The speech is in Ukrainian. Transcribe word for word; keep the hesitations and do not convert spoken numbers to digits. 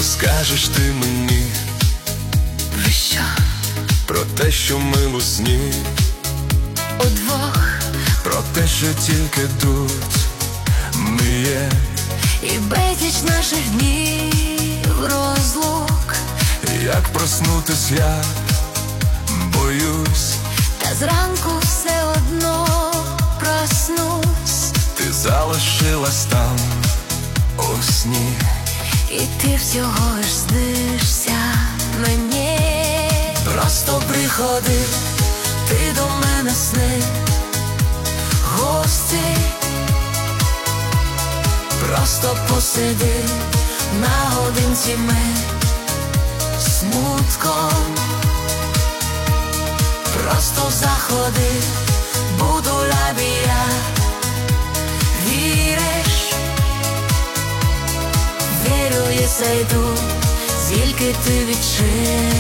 скажеш ти мені? Про що? Про те, що ми в сні Удвох. Про те, що тільки тут ми є. І безліч наших днів розлук. Як проснутись я боюсь, та зранку все одно проснусь. ти залишилась там у сні, і ти всього ж снишся мені. Просто приходи ти до мене сни, Гості, просто посиди наодинці ми смутком. просто заходи, буду лабія. Віриш? Вірю і зайду, тільки ти відчини.